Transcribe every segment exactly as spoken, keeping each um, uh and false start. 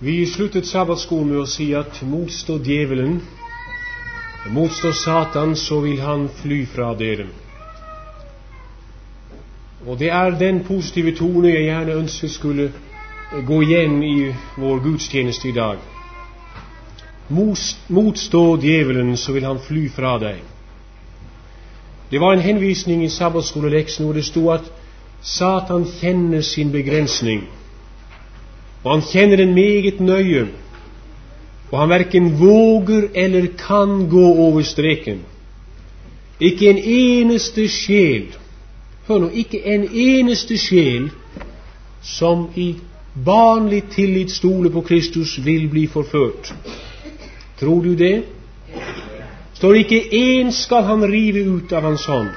Vi sluttet sabbatskolen med å si at motstå djevelen, motstå Satan, så vil han fly fra dere. Og det er den positive tone jeg gjerne ønsker skulle gå igjen i vår gudstjeneste i dag. Motstå djevelen, så vil han fly fra deg. Det var en henvisning i sabbatskoleleksen hvor det stod at Satan kjenner sin begrensning. Og han kjenner den meget nøye, og han hverken våger eller kan gå over streken. Ikke en eneste sjel, hør nå, ikke en eneste sjel som i vanlig tillit stoler på Kristus vil bli forført. Tror du det? Står ikke en skal han rive ut av hans hånd.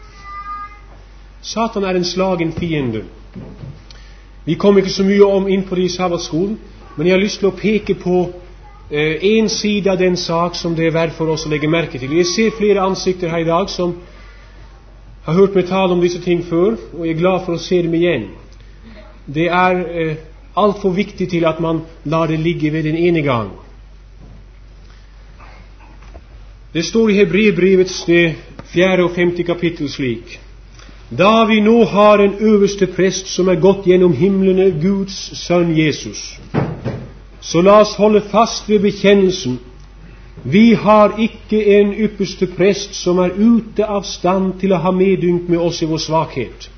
Satan er en slagen fiende. Vi kommer ikke så mye om inn på det i sabbatskolen, men jeg har lyst til å peke på eh, en side av den sak som det er verdt for oss å legge merke til. Jeg ser flere ansikter her i dag som har hørt meg tale om disse ting før, og jeg er glad for å se dem igjen. Det er eh, alt for viktig til at man lar det ligge ved den ene gang. Det står i Hebreerbrevets fjerde og femte kapittel slik: Da vi nå har en øverste prest som er gått gjennom himlene, Guds sønn Jesus, så la oss holde fast ved bekjennelsen. Vi har ikke en ypperste prest som er ute av stand til å ha medynk med oss i vår svakhet.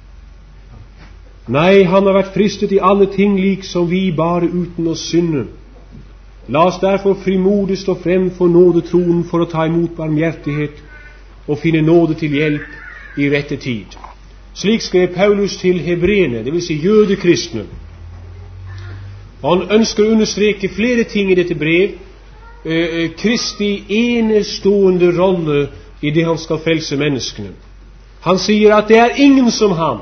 Nei, han har vært fristet i alle ting lik som vi, bare uten å synde. La oss derfor frimodig stå frem for nådetroen for å ta imot barmhjertighet og finne nåde til hjelp i rette tid. Slik skrev Paulus til hebreerne, det vil si jødekristne. Han ønsker å understreke flere ting i dette brev. Eh, Kristi enestående rolle i det han skal frelse menneskene. Han sier at det er ingen som ham.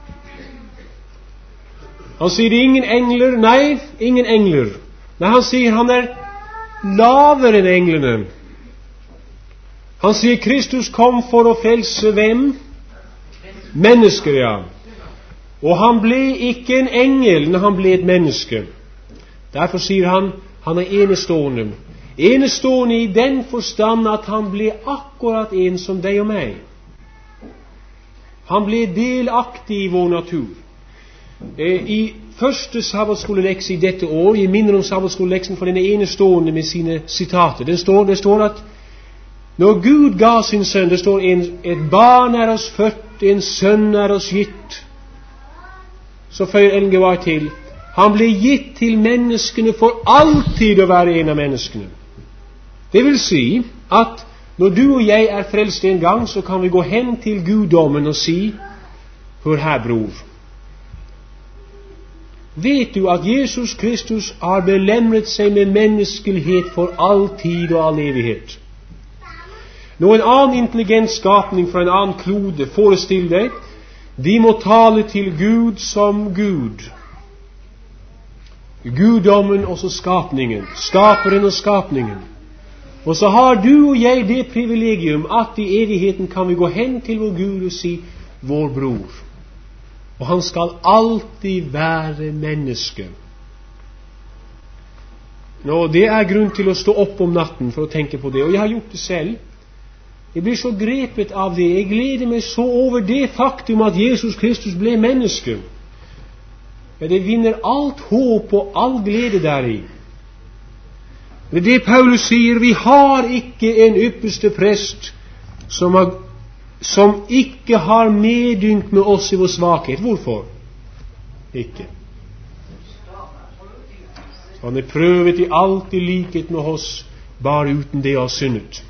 Han sier det er ingen engler. Nei, ingen engler. Nei, han sier han er lavere enn englene. Han sier Kristus kom for å frelse hvem? Mennesker, ja. Og han ble ikke en engel når han ble et menneske. Derfor sier han, han er enestående. Enestående i den forstand at han ble akkurat en som deg og meg. Han ble delaktig i vår natur. I første sabbatskoleleks i dette år, jeg minner om sabbatskoleleksen for den er enestående med sine sitater. Det står, det står at når Gud ga sin sønn, det står en, et barn er oss født, en sønn er oss gitt. Så føyer Ellen G. White til, han ble gitt til menneskene for alltid å være en av menneskene. Det vil si at når du og jeg er frelst en gang, så kan vi gå hen til guddommen og si, hør her, bror. Vet du at Jesus Kristus har belemret seg med menneskelighet for all tid og all evighet? Når en annen intelligent skapning fra en annen klode, forestill deg, de må tale til Gud som Gud. Guddommen og så skapningen, skaperen og skapningen. Og så har du og jeg det privilegium at i evigheten kan vi gå hen til vår Gud og si, vår bror. Og han skal alltid være menneske. Nå, det er grunn til å stå opp om natten for å tenke på det, og jeg har gjort det selv. Jeg blir så grepet av det. Jeg gleder meg så over det faktum at Jesus Kristus ble menneske. Men det vinner alt håp og all glede deri. Det er det Paulus sier, vi har ikke en ypperste prest som, har, som ikke har medynk med oss i vår svakhet. Hvorfor? Ikke. Han er prøvet i alt i likhet med oss, bare uten det å ha syndet.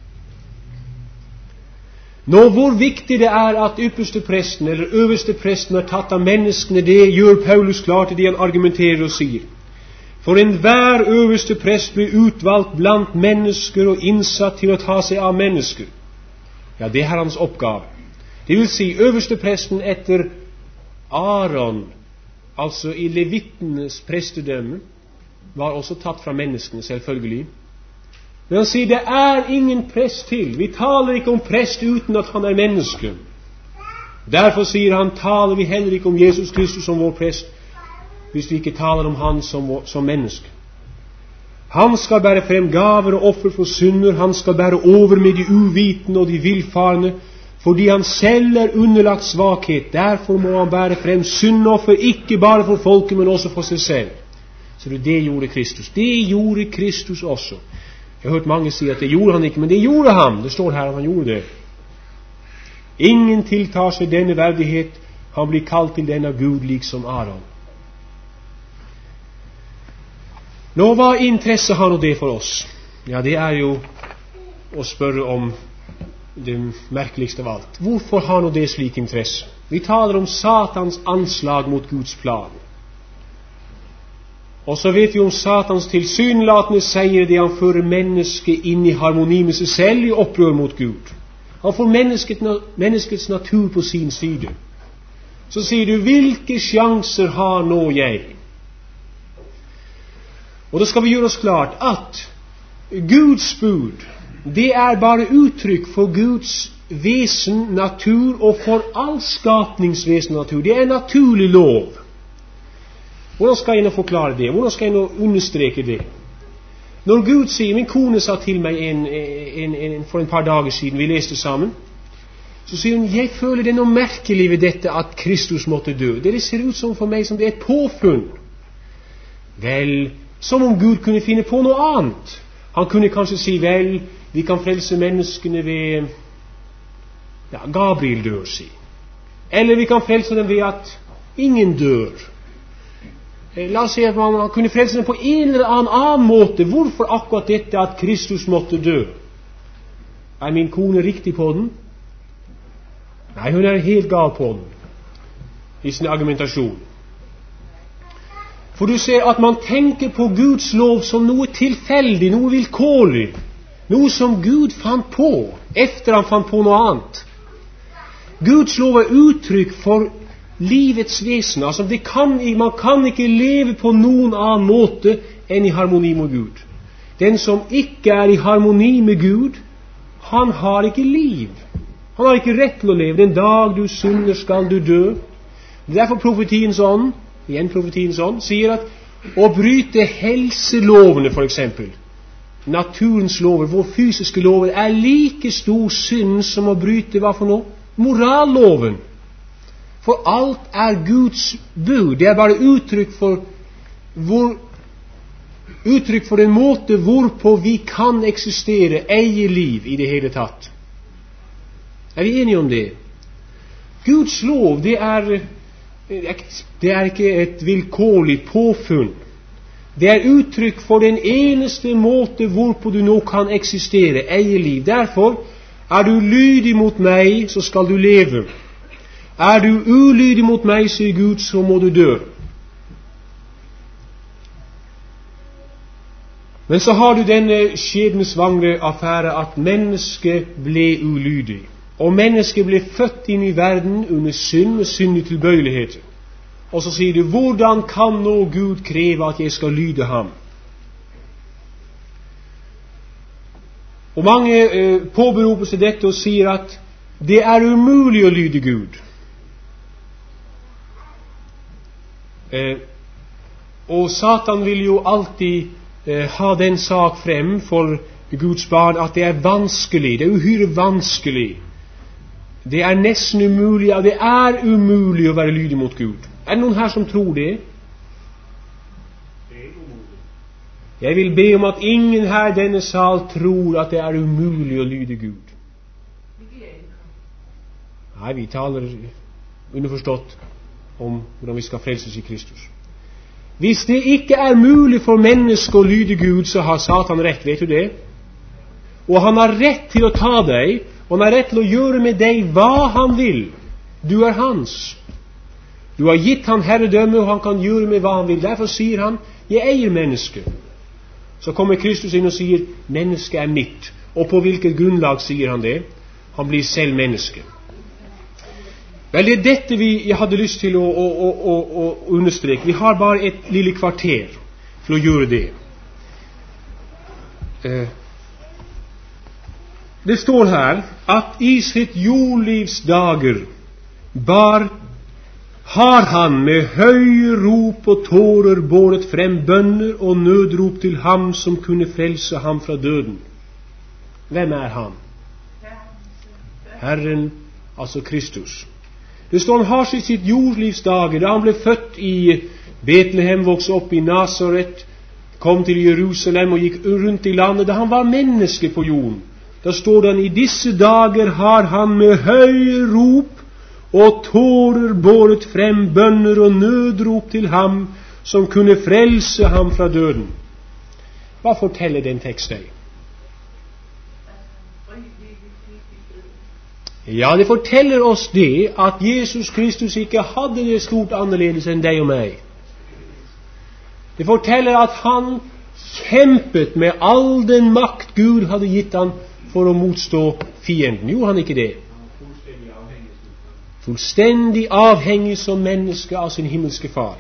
Nå, hvor viktig det er at ypperste presten eller øverste presten er tatt av menneskene, det gjør Paulus klart i det han argumenterer og sier. For enhver øverste prest blir utvalgt blant mennesker og innsatt til å ta seg av mennesker. Ja, det er hans oppgave. Det vil si, øverste presten etter Aaron, altså i levittenes prestedømme, var også tatt fra menneskene, selvfølgelig. Men han sier, det er ingen prest til. Vi taler ikke om prest uten at han er menneske. Derfor sier han, taler vi heller ikke om Jesus Kristus som vår prest hvis vi ikke taler om han som, som menneske. Han skal bære frem gaver og offer for synder, han skal bære over med de uvitende og de villfarne, fordi han selv er underlagt svakhet. Derfor må han bære frem syndoffer, ikke bare for folket, men også for seg selv. Så det gjorde Kristus. Det gjorde Kristus også. Jeg har hørt mange si at det gjorde han ikke, men det gjorde han. Det står her at han gjorde det. Ingen tiltar seg denne verdighet. Han blir kalt til denne Gud liksom Aron. Nå, hva interesse har nå det for oss? Ja, det er jo å spørre om det merkeligste av alt. Hvorfor har nå det slik interesse? Vi taler om Satans anslag mot Guds plan. Og så vet vi om Satans tilsynelatende seier det han fører mennesket inn i harmoni med seg selv i opprør mot Gud. Han får mennesket, menneskets natur på sin side. Så sier du, hvilke sjanser har nå jeg? Og da skal vi gjøre oss klart at Guds bud, det er bare uttrykk for Guds vesen, natur, og for all skapningsvesen natur. Det er en naturlig lov. Hvordan skal jeg nå forklare det? Hvordan skal jeg nå understreke det? Når Gud sier, min kone sa til meg en, en, en, for en par dager siden, vi leste sammen, så sier hun, jeg føler det noe merkelig ved dette at Kristus måtte dø. Det ser ut som for meg som det er et påfunn. Vel, som om Gud kunne finne på noe annet. Han kunne kanskje si, vel, vi kan frelse menneskene ved, ja, Gabriel dør, si. Eller vi kan frelse dem ved at ingen dør. La oss si at man kunne frelse dem på en eller annen, annen måte. Hvorfor akkurat dette at Kristus måtte dø? Er min kone riktig på den? Nei, hun er helt gal på den i sin argumentasjon. For du ser at man tenker på Guds lov som noe tilfeldig, noe vilkårlig, noe som Gud fant på, efter han fant på noe annet. Guds lov er uttrykk for livets vesen. Altså, det kan, man kan ikke leve på noen annen måte enn i harmoni med Gud. Den som ikke er i harmoni med Gud, han har ikke liv. Han har ikke rett til å leve. Den dag du synder skal du dø. Derfor profetiens ånd, igjen profetiens ånd, sier at å bryte helselovene, for eksempel, naturens lover, vår fysiske lover, er like stor synd som å bryte, hva for noe? Moralloven. For alt er Guds bud. Det er bare uttrykk for hvor, uttrykk for en måte hvorpå vi kan eksistere, eie liv i det hele tatt. Er vi enige om det? Guds lov, det er det er ikke et vilkårlig påfunn. Det er uttrykk for den eneste måte hvorpå du nå kan eksistere, eie liv. Derfor, er du lydig mot meg, så skal du leve. Er du ulydig mot meg, sier Gud, så må du dø. Men så har du denne skjebnesvangre affære at mennesket ble ulydig. Og mennesket ble født inn i verden under synd og syndig tilbøyelighet. Og så sier du, hvordan kan nå Gud kreve at jeg skal lyde ham? Og mange eh, påberoper seg dette og sier at det er umulig å lyde Gud. Eh, og Satan vil jo alltid eh, ha den sak frem for Guds barn at det er vanskelig, det er uhyre vanskelig. Det er nesten umulig, ja, det er umulig å være lydig mot Gud. Er det noen her som tror det? Jeg vil be om at ingen her i denne sal tror at det er umulig å lyde Gud. Nei, vi taler underforstått om hvordan vi skal frelses i Kristus. Hvis det ikke er mulig for mennesker å lyde Gud, så har Satan rett, vet du det? Og han har rett til å ta deg, og han har rett til å gjøre med deg hva han vil. Du er hans. Du har gitt han herredømme, og han kan gjøre med hva han vil. Derfor sier han, jeg eier mennesket. Så kommer Kristus inn og sier, mennesket er mitt. Og på hvilket grunnlag sier han det? Han blir selv menneske. Vel, det er dette vi, jeg hadde lyst til å, å, å, å, å understreke. Vi har bare et lille kvarter for å gjøre det. Eh, Det står her at i sitt jordlivs dager bar har han med høye rop og tårer båret frem bønner og nødrop til ham som kunne frelse ham fra døden. Hvem er han? Herren, altså Kristus. Det står han har sitt jordlivsdager, da han ble født i Betlehem, vokste opp i Nazaret, kom til Jerusalem og gikk rundt i landet, da han var menneske på jorden. Da står det han, i disse dager har han med høye rop og tårer båret frem bønner og nødrop til ham som kunne frelse ham fra døden. Hva forteller den teksten? Ja, det forteller oss det at Jesus Kristus ikke hadde det stort annerledes enn deg og meg. Det forteller at han kjempet med all den makt Gud hadde gitt han for å motstå fienden. Gjorde han ikke det? Fullstendig avhengig som menneske av sin himmelske far.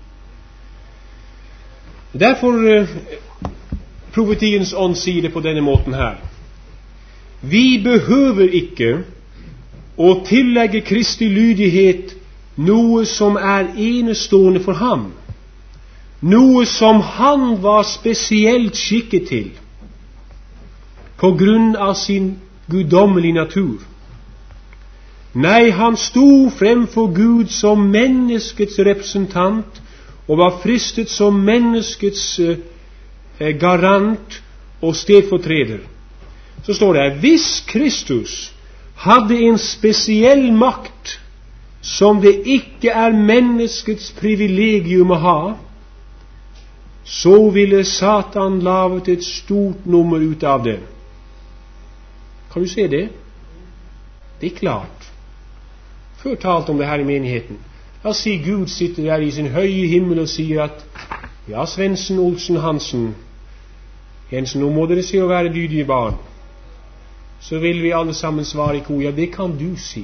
Derfor uh, profetiens ånd sier det på denne måten her. Vi behøver ikke å tillegge Kristi lydighet noe som er enestående for ham, noe som han var spesielt skikket til på grunn av sin guddommelige natur. Nei, han sto fremfor Gud som menneskets representant og var fristet som menneskets eh, garant og stedfortreder. Så står det, hvis Kristus hadde en spesiell makt som det ikke er menneskets privilegium å ha, så ville Satan laget et stort nummer ut av det. Kan du se det? Det er klart. Før talte om det her i menigheten. La oss si Gud sitter der i sin høye himmel og sier at ja, Svendsen, Olsen, Hansen, Jensen, nå må dere se å være lydige barn. Så vil vi alle sammen svare i kor, ja, det kan du si.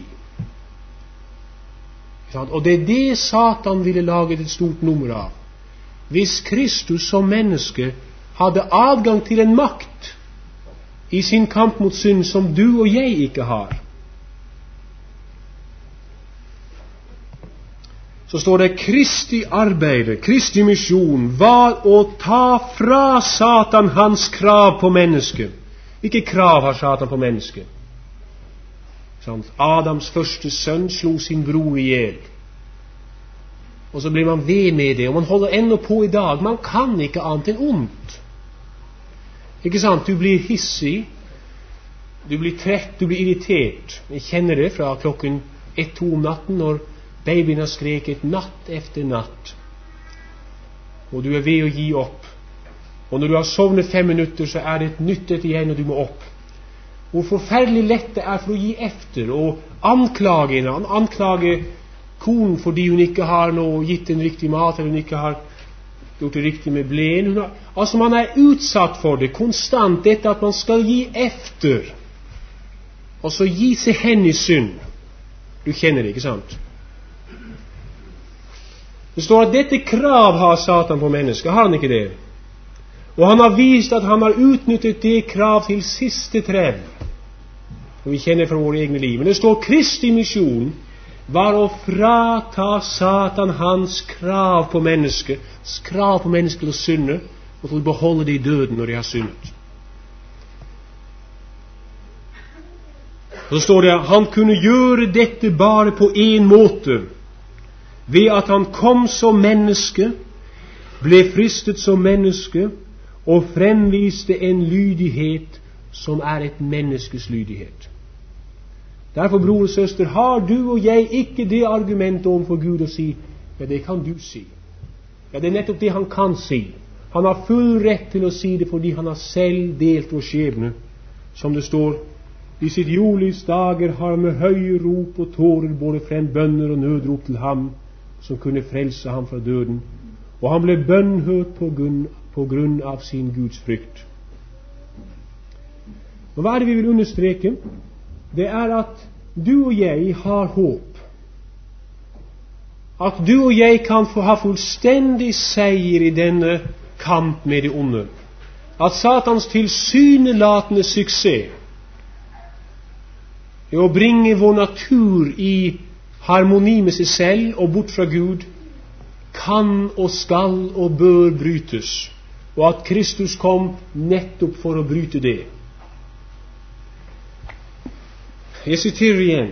Og det er det Satan ville laget et stort nummer av. Hvis Kristus som menneske hadde adgang til en makt i sin kamp mot synd som du og jeg ikke har, så står det Kristi arbeide, Kristi misjon var å ta fra Satan hans krav på mennesket. Hvilke krav har Satan på mennesket? Adams første sønn slo sin bror i hjel. Og så blir man ved med det, og man holder ennå på i dag. Man kan ikke annet enn ondt. Ikke sant? Du blir hissig, du blir trett, du blir irritert. Jeg kjenner det fra klokken ett-to om natten når babyen har skreket natt efter natt, og du er ved å gi opp. Og når du har sovnet fem minutter, så er det et nytt etter igjen, og du må opp. Hvor forferdelig lett det er for å gi efter, og anklage henne, anklage konen fordi hun ikke har noe, gitt en riktig mat, eller hun ikke har gjort det riktig med blen. Hun har, altså man er utsatt for det konstant, dette at man skal gi efter, og så gi seg hen i synd. Du kjenner det, ikke sant? Det står at dette krav har Satan på mennesket. Har han ikke det? Og han har vist at han har utnyttet det krav til siste tredd. Og vi kjenner fra våre egne liv. Men det står Kristi misjon var å frata Satan hans krav på mennesket, krav på mennesket til å synde, og til å beholde det i døden når de har syndet. Og så står det at han kunne gjøre dette bare på en måte, ved at han kom som menneske, ble fristet som menneske, og fremviste en lydighet som er et menneskes lydighet. Derfor, bror og søster, har du og jeg ikke det argumentet overfor Gud å si, ja, det kan du si. Ja, det er nettopp det han kan si. Han har full rett til å si det fordi han har selv delt vår skjebne. Som det står, i sitt jordlivs dager har han med høye rop og tårer både frem bønner og nødrop til ham som kunne frelse ham fra døden. Og han ble bønnhørt på grunn, på grunn av sin Guds frykt. Og hva er det vi vil understreke? Det er at du og jeg har håp. At du og jeg kan få ha fullstendig seier i denne kamp med det onde. At Satans tilsynelatende suksess er å bringe vår natur i harmoni med seg selv og bort fra Gud, kan og skal og bør brytes, og at Kristus kom nettopp for å bryte det. Jeg siterer igjen.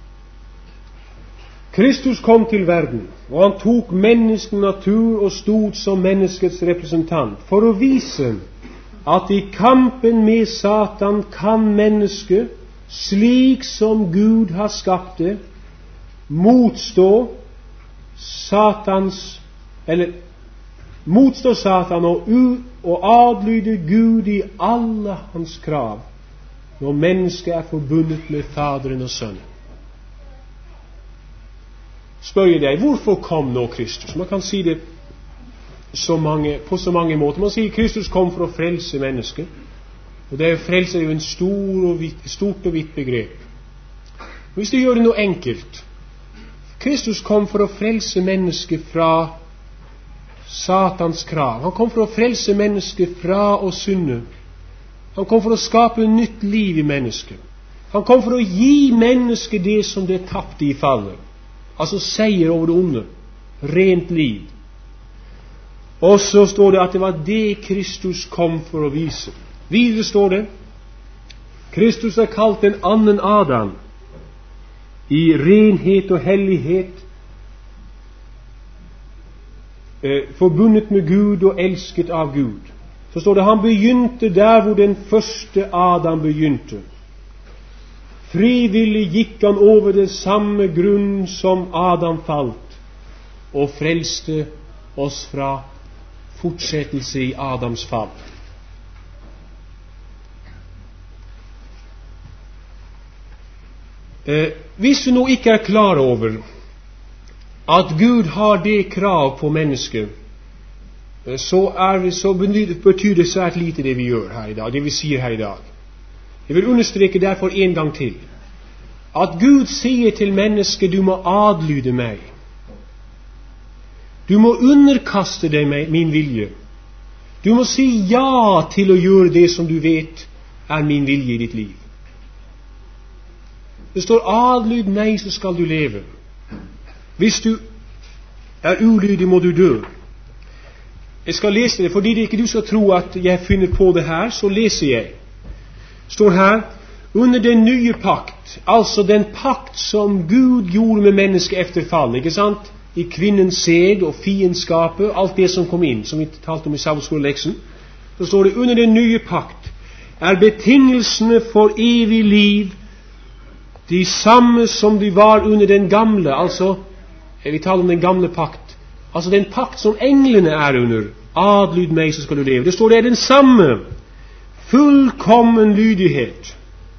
Kristus kom til verden, og han tok menneskelig natur og stod som menneskets representant, for å vise at i kampen med Satan kan mennesket, slik som Gud har skapt det, motstå Satans, eller motstå Satan og, u, og adlyde Gud i alle hans krav, når mennesket er forbundet med Faderen og Sønnen. Spør jeg deg, hvorfor kom nå Kristus? Man kan si det så mange, på så mange måter. Man sier Kristus kom for å frelse mennesket, og det er frelse er jo en stor og vidt, stort og vidt begrep. Hvis du gjør det noe enkelt, Kristus kom for å frelse mennesket fra Satans krav. Han kom for å frelse mennesket fra å synde. Han kom for å skape et nytt liv i mennesket. Han kom for å gi mennesket det som det tapte i fallet, altså seier over det onde, rent liv. Og så står det at det var det Kristus kom for å vise. Videre står det, Kristus er kalt en annen Adam, i renhet og hellighet, eh, forbundet med Gud og elsket av Gud. Så står det, han begynte der hvor den første Adam begynte. Frivillig gikk han over det samme grunn som Adam falt, og frelste oss fra fortsettelse i Adams fall. Eh, hvis du nå ikke er klar over at Gud har det krav på mennesket, eh, så, er, så betyr det svært lite det vi gjør her i dag, det vi sier her i dag. Jeg vil understreke derfor en gang til at Gud sier til mennesket, du må adlyde meg. Du må underkaste deg min vilje. Du må si ja til å gjøre det som du vet er min vilje i ditt liv. Det står, adlyd meg, så skal du leve. Hvis du er ulydig, må du dø. Jeg skal lese det, fordi det ikke du skal tro at jeg finner på det her, så leser jeg. Står her, under den nye pakt, altså den pakt som Gud gjorde med mennesket efter fallet, ikke sant? I kvinnens sæd og fiendskapet, alt det som kom inn, som vi talte om i sabbatskoleeksen, så står det, under den nye pakt er betingelsene for evig liv de samme som de var under den gamle, altså, vi taler om den gamle pakt, altså den pakt som englene er under, adlyd meg, så skal du leve. Det står, det er den samme, fullkommen lydighet.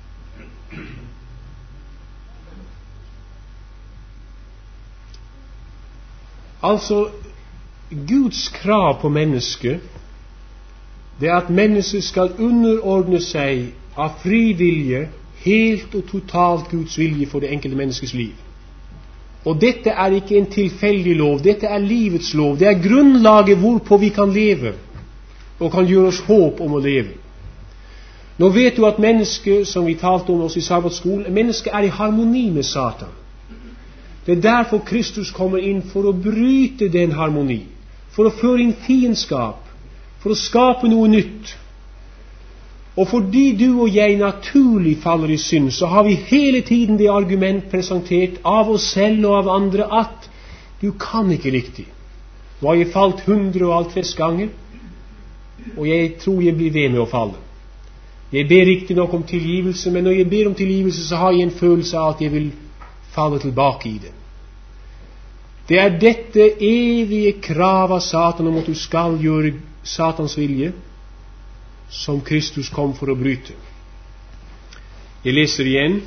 Altså, Guds krav på mennesket, det er at mennesket skal underordne seg av fri vilje, helt og totalt Guds vilje for det enkelte menneskets liv. Og dette er ikke en tilfeldig lov, dette er livets lov, det er grunnlaget hvorpå vi kan leve, og kan gjøre oss håp om å leve. Nå vet du at mennesket, som vi talte om oss i sabbatskolen, mennesket er i harmoni med Satan. Det er derfor Kristus kommer inn for å bryte den harmoni, for å føre inn fiendskap, for å skape noe nytt. Og fordi du og jeg naturlig faller i synd, så har vi hele tiden det argument presentert av oss selv og av andre at du kan ikke riktig. Nå har jeg falt hundre og halvtreds ganger, og jeg tror jeg blir ved med å falle. Jeg ber riktig nok om tilgivelse, men når jeg ber om tilgivelse, så har jeg en følelse av at jeg vil falle tilbake i det. Det er dette evige krav av Satan om at du skal gjøre Satans vilje, som Kristus kom for å bryte. Jeg leser igjen.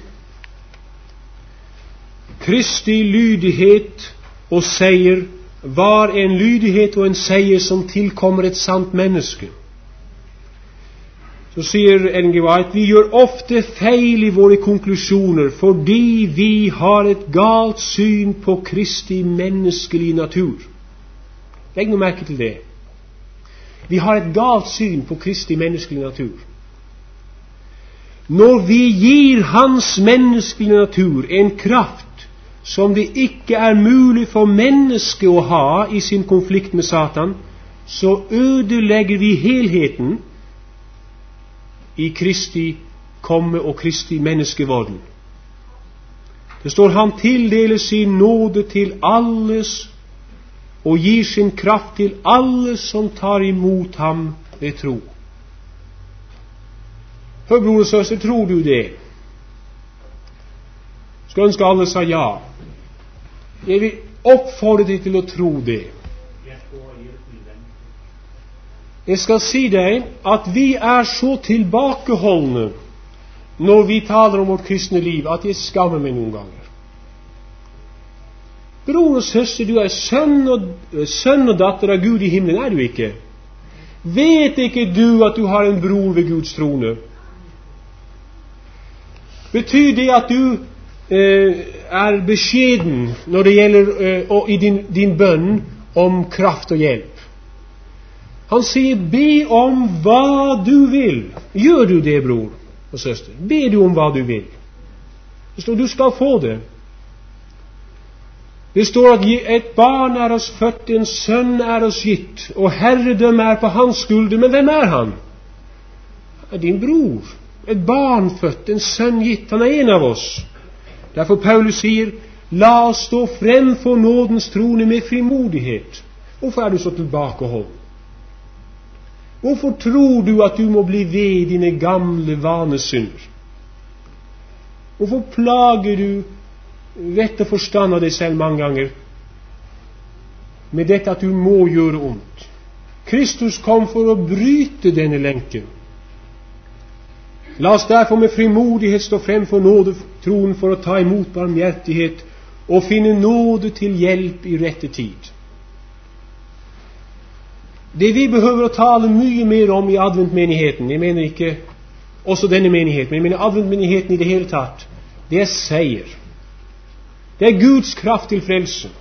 Kristi lydighet og seier var en lydighet og en seier som tilkommer et sant menneske. Så sier Ellen G. White, vi gjør ofte feil i våre konklusjoner fordi vi har et galt syn på Kristi menneskelige natur. Legg noe merke til det. Vi har et galt syn på Kristi menneskelige natur. Når vi gir hans menneskelige natur en kraft som det ikke er mulig for mennesket å ha i sin konflikt med Satan, så ødelegger vi helheten i Kristi komme og Kristi menneskevorden. Det står han tildeler sin nåde til alles og gir sin kraft til alle som tar imot ham ved tro. Hør, bror og søster, tror du det? Skal ønske alle sa ja. Jeg vil oppfordre deg til å tro det. Jeg skal si deg at vi er så tilbakeholdne når vi taler om vårt kristne liv, at jeg skammer meg noen ganger. Bror og søster, du er sønn og, sønn og datter av Gud i himmelen, er du ikke? Vet ikke du at du har en bror ved Guds trone? Betyr det at du eh, er beskjeden når det gjelder eh, og i din, din bønn om kraft og hjelp? Han sier, be om hva du vil. Gjør du det, bror og søster? Be du om hva du vil. Det står, du skal få det. Det står at et barn er oss født, en sønn er oss gitt, og herredømme er på hans skulder. Men hvem er han? Han er din bror. Et barn født, en sønn gitt. Han er en av oss. Derfor Paulus sier, la oss stå frem for nådens trone med frimodighet. Hvorfor er du så tilbakeholdt? Hvorfor tror du at du må bli ved dine gamle vanesynder? Hvorfor plager du vett og forstand av deg selv mange ganger med dette at du må gjøre ondt? Kristus kom for å bryte denne lenken. La oss derfor med frimodighet stå frem for nådetronen for å ta imot barmhjertighet og finne nåde til hjelp i rette tid. Det vi behøver å tale mye mer om i adventmenigheten, jeg mener ikke også denne menigheten, men jeg mener adventmenigheten i det hele tatt, det er seier. Det er Guds kraft til frelse.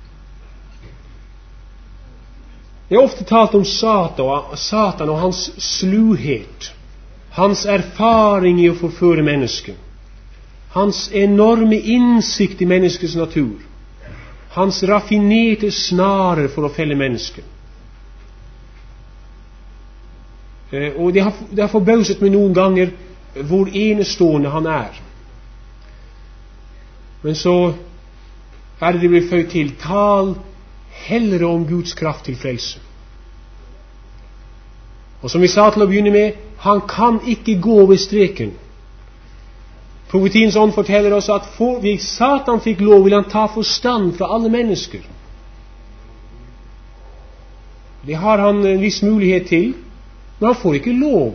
Det er ofte talt om Satan, Satan og hans sluhet, hans erfaring i å forføre mennesket, hans enorme innsikt i menneskets natur, hans raffinerte snarer for å felle mennesket. Uh, og det har, det har forbauset meg noen ganger hvor enestående han er. Men så er det det blir født til, tal heller om Guds kraft til frelse. Og som vi sa til å begynne med, han kan ikke gå ved streken. Profetiens ånd forteller oss at for, hvis Satan fikk lov, vil han ta forstand fra alle mennesker. Det har han en viss mulighet til, men han får ikke lov.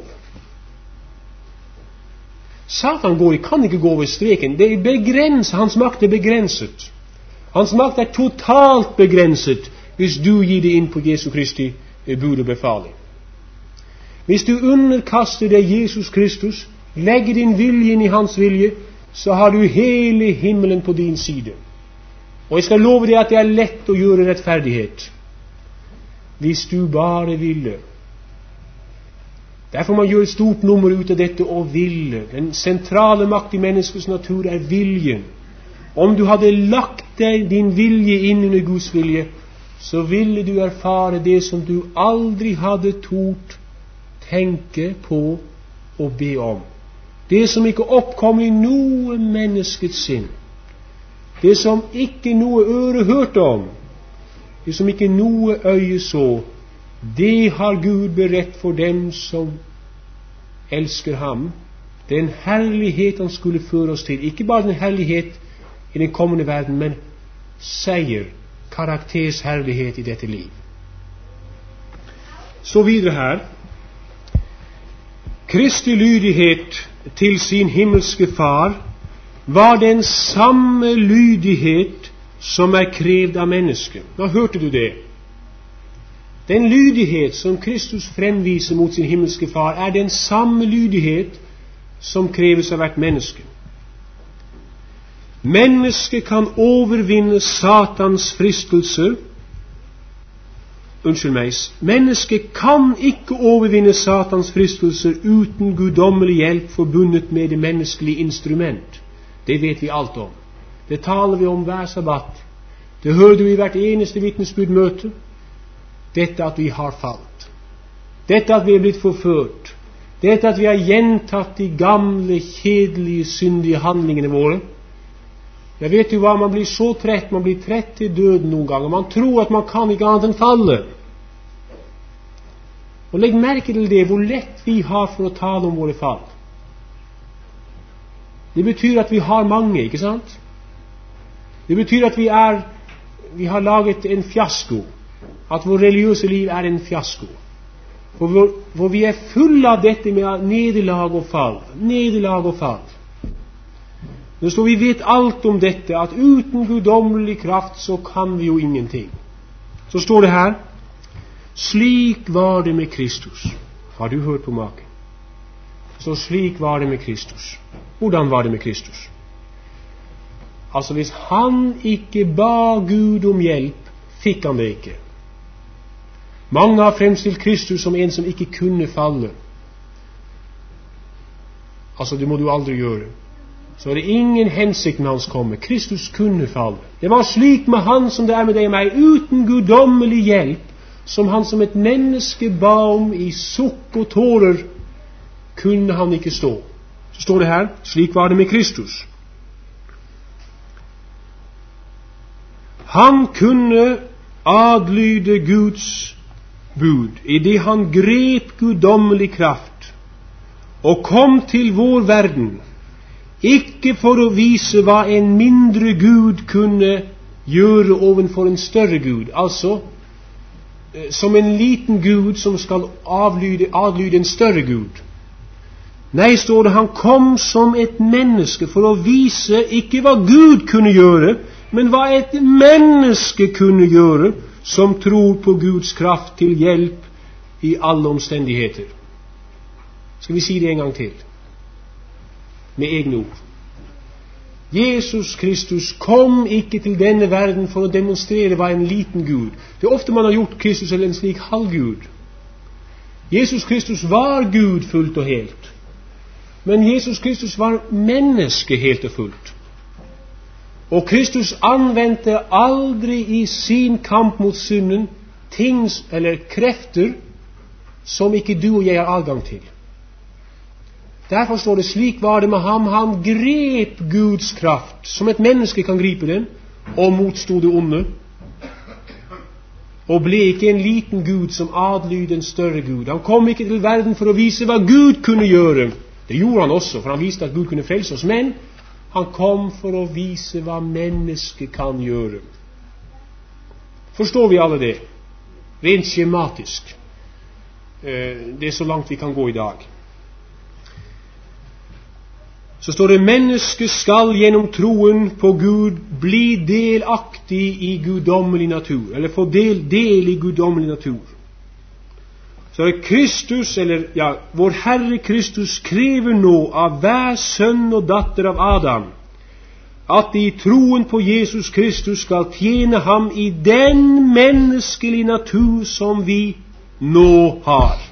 Satan går, kan ikke gå ved streken. Det er begrenset. Hans makt er begrenset. Hans makt er totalt begrenset hvis du gir det inn på Jesu Kristi bud og befaling. Hvis du underkaster deg Jesus Kristus, legger din vilje inn i hans vilje, så har du hele himmelen på din side. Og jeg skal love deg at det er lett å gjøre rettferdighet hvis du bare ville. Derfor må man gjøre et stort nummer ut av dette å ville. Den sentrale makt i menneskets natur er viljen. Om du hadde lagt deg din vilje inn under Guds vilje, så ville du erfare det som du aldri hadde tort tenke på og be om. Det som ikke oppkom i noe menneskets sinn. Det som ikke noe øre hørte om. Det som ikke noe øye så. Det har Gud beredt for dem som elsker ham. Den herlighet han skulle føre oss til. Ikke bare den herlighet i den kommende verden, men seier, karakters herlighet i dette liv. Så videre her. Kristi lydighet til sin himmelske far var den samme lydighet som er krevd av mennesket. Nå hørte du det. Den lydighet som Kristus fremviser mot sin himmelske far er den samme lydighet som kreves av hvert menneske. Mennesket kan overvinne Satans fristelser. Unnskyld meg, mennesket kan ikke overvinne Satans fristelser uten guddommelig hjelp forbundet med det menneskelige instrument. Det vet vi alt om. Det taler vi om hver sabbat. Det hører du i hvert eneste vitnesbyrdsmøte. Dette at vi har falt. Dette at vi er blitt forført. Dette at vi har gjentatt de gamle, kjedelige, syndige handlingene våre. Jeg vet jo hva, man blir så trett, man blir trett til døden noen ganger. Man tror at man kan ikke annet enn falle. Og legg merke til det, hvor lett vi har for å tale om våre fall. Det betyr at vi har mange, ikke sant? Det betyr at vi er, vi har laget en fiasko. At vår religiøse liv er en fiasko. For, hvor, hvor vi er fulle av dette med nederlag og fall. Nederlag og fall. Det står vi vet alt om dette, at uten guddommelig kraft så kan vi jo ingenting. Så står det her, slik var det med Kristus. Har du hørt på maken? Så slik var det med Kristus. Hvordan var det med Kristus? Altså hvis han ikke ba Gud om hjelp, fikk han det ikke. Mange har fremstilt Kristus som en som ikke kunne falle. Altså det må du aldri gjøre. Så er det ingen hensikt med hans komme. Kristus kunne falle. Det var slik med han som det er med deg og meg, uten guddommelig hjelp, som han som et menneske ba om i sukk og tårer, kunne han ikke stå. Så står det her, slik var det med Kristus. Han kunne adlyde Guds bud i det han grep guddommelig kraft og kom til vår verden, ikke for å vise hva en mindre Gud kunne gjøre ovenfor en større Gud, altså som en liten Gud som skal avlyde, adlyde en større Gud. Nei, står det, han kom som et menneske for å vise ikke hva Gud kunne gjøre, men hva et menneske kunne gjøre som tror på Guds kraft til hjelp i alle omstendigheter. Skal vi si det en gang til? Med egne ord. Jesus Kristus kom ikke til denne verden for å demonstrere hva en liten Gud. Det er ofte man har gjort Kristus til en slik halvgud. Jesus Kristus var Gud fullt og helt. Men Jesus Kristus var menneske helt og fullt. Og Kristus anvendte aldri i sin kamp mot synden ting eller krefter som ikke du og jeg har adgang til. Derfor står det, slik var det med ham. Han grep Guds kraft, som et menneske kan gripe den, og motstod det onde. Og ble ikke en liten Gud som adlydde en større Gud. Han kom ikke til verden for å vise hva Gud kunne gjøre. Det gjorde han også, for han viste at Gud kunne frelse oss. Men han kom for å vise hva mennesket kan gjøre. Forstår vi alle det? Rent skjematisk. Det er så langt vi kan gå i dag. Så står det, mennesket skal gjennom troen på Gud bli delaktig i guddommelig natur, eller få del, del i guddommelig natur. Så er det Kristus, eller ja, vår Herre Kristus krever nå av hver sønn og datter av Adam, at de i troen på Jesus Kristus skal tjene ham i den menneskelige natur som vi nå har.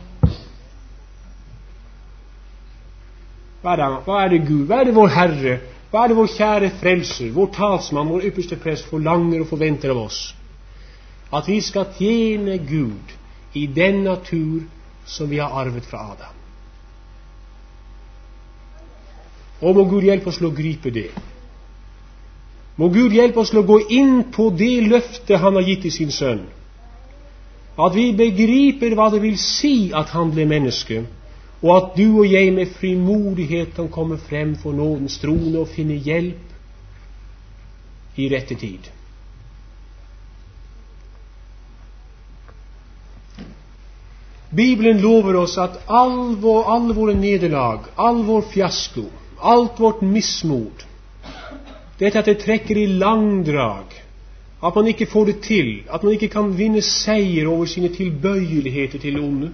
Hva er, det, hva er det Gud? Hva er det vår Herre? Hva er det vår kjære frelser, vår talsmann, vår ypperste prest forlanger og forventer av oss? At vi skal tjene Gud i den natur som vi har arvet fra Adam. Og må Gud hjelpe oss til å gripe det. Må Gud hjelpe oss til å gå inn på det løftet han har gitt til sin sønn. At vi begriper hva det vil si at han ble menneske, og at du og jeg med frimodighet kan komme frem for nådens trone og finne hjelp i rette tid. Bibelen lover oss at all vår, alle våre nederlag, all vår fiasko, alt vårt mismod, dette at det trekker i langdrag, at man ikke får det til, at man ikke kan vinne seier over sine tilbøyeligheter til det onde,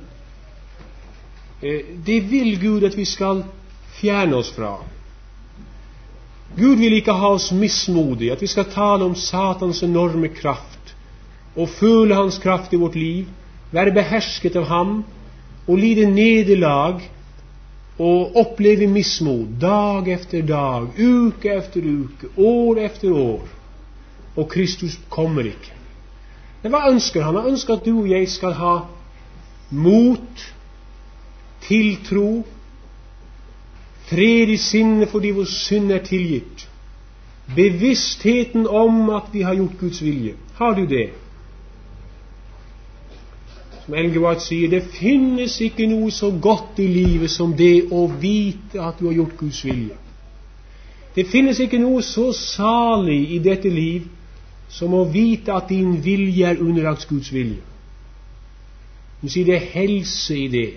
det vil Gud at vi skal fjerne oss fra. Gud vil ikke ha oss mismodige, at vi skal tale om Satans enorme kraft og føle hans kraft i vårt liv, være behersket av ham og lide nederlag og opplever mismod dag efter dag, uke efter uke, år efter år, og Kristus kommer ikke. Men hva ønsker han? Han ønsker at du og jeg skal ha mot, tiltro, fred i sinnet fordi vår synd er tilgitt, bevisstheten om at vi har gjort Guds vilje. Har du det? Som Ellen White sier, det finnes ikke noe så godt i livet som det å vite at du har gjort Guds vilje. Det finnes ikke noe så salig i dette liv som å vite at din vilje er underlagt Guds vilje. Du sier det er helse i det.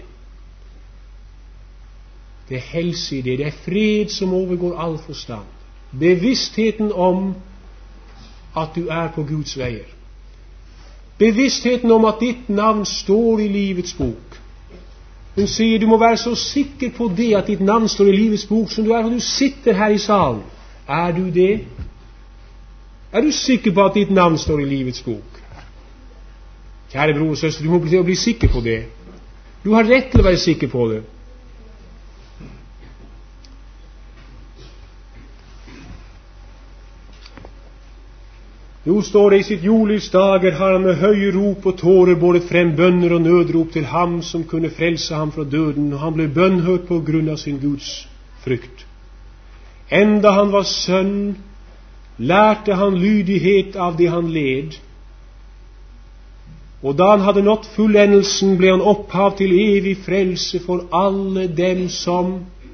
Det er helse i det. Det er fred som overgår all forstand. Bevisstheten om at du er på Guds veier. Bevisstheten om at ditt navn står i livets bok. Hun sier du må være så sikker på det at ditt navn står i livets bok som du er når du sitter her i salen. Er du det? Er du sikker på at ditt navn står i livets bok? Kjære bror og søster, du må bli, bli sikker på det. Du har rett til å være sikker på det. Jo, står det i sitt jordlivs dager, har han med høye rop og tårer båret frem bønner og nødrop til ham som kunne frelse ham fra døden, og han ble bønnhørt på grunn av sin Guds frykt. Enda han var sønn, lærte han lydighet av det han led, og da han hadde nådd fullendelsen, ble han opphav til evig frelse for alle dem som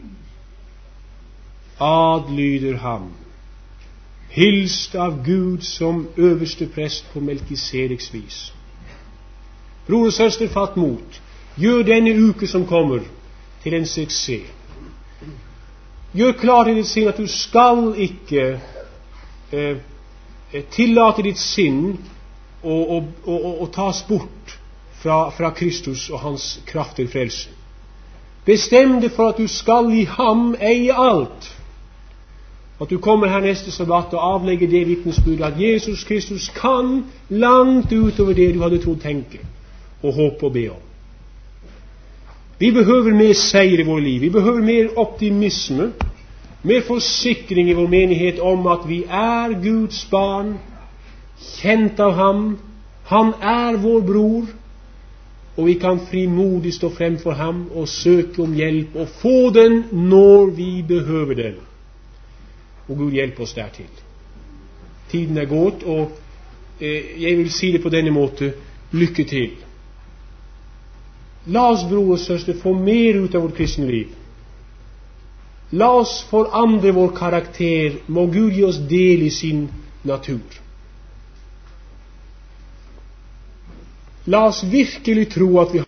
adlyder ham. Hilst av Gud som øverste prest på Melkisedeks vis. Bror og søster, fatt mot. Gjør denne uke som kommer til en suksess. Gjør klart i ditt sinn at du skal ikke eh, tillate ditt sinn å, å, å, å, å tas bort fra, fra Kristus og hans kraft til frelse. Bestem deg for at du skal i ham eie alt. At du kommer her neste sabbat og avlegger det vitnesbyrd at Jesus Kristus kan langt utover det du hadde trodd tenke og håpe og be om. Vi behøver mer seier i vår liv. Vi behøver mer optimisme, mer forsikring i vår menighet om at vi er Guds barn, kjent av ham. Han er vår bror, og vi kan frimodig stå frem for ham og søke om hjelp og få den når vi behøver den. Og Gud hjelper oss dertil. Tiden er gått, og eh, jeg vil si det på denne måte: lykke til. La oss, bror og søster, få mer ut av vårt kristne liv. La oss forandre vår karakter. Må Gud gi oss del i sin natur. La oss virkelig tro at vi